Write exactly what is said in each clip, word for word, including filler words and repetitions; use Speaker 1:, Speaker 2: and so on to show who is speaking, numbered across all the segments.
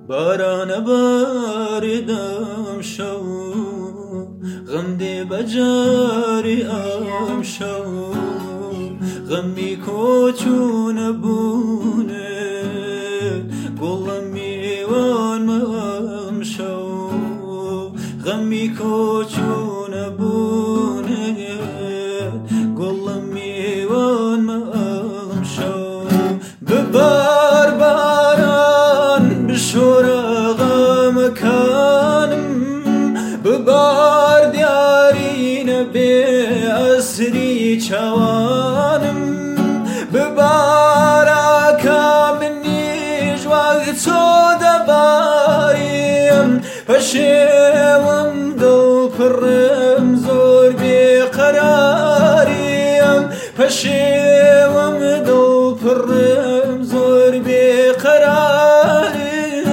Speaker 1: باران باردم شو غم دی بجاری ام شو غمی کوچون بونه گلم میوان ام شو غمی کوچون بونه گلم میوان ام شو ببار باران بشور غم کانم ببار دیارین بی اسری چوانم ببار آکام نیج وقتو دباریم پشیوم دل پرم زور بیقراریم پشیوم دل پرم زور بیقراریم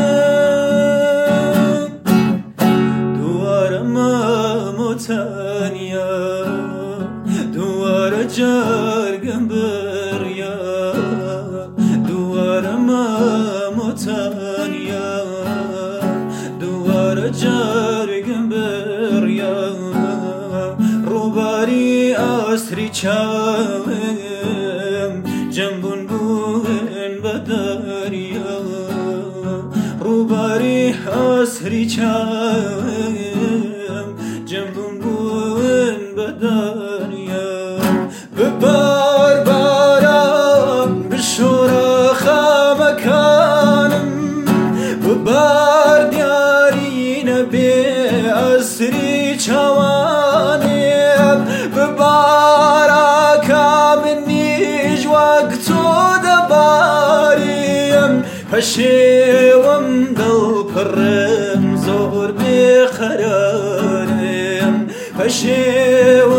Speaker 1: تانیا دوار جرگم بریا دوار ما متانیا دوار جرگم بریا روباری اسری چاوم جنبون بون بدریا روباری اسری چاوم جنبون بون بدنیا ببار بارم بشورا خمکانم ببار دیارین بی اسری چوانیم ببار آکام نیج وقتو دباریم پشیوم دل پرم زور بیقراریم پشیوم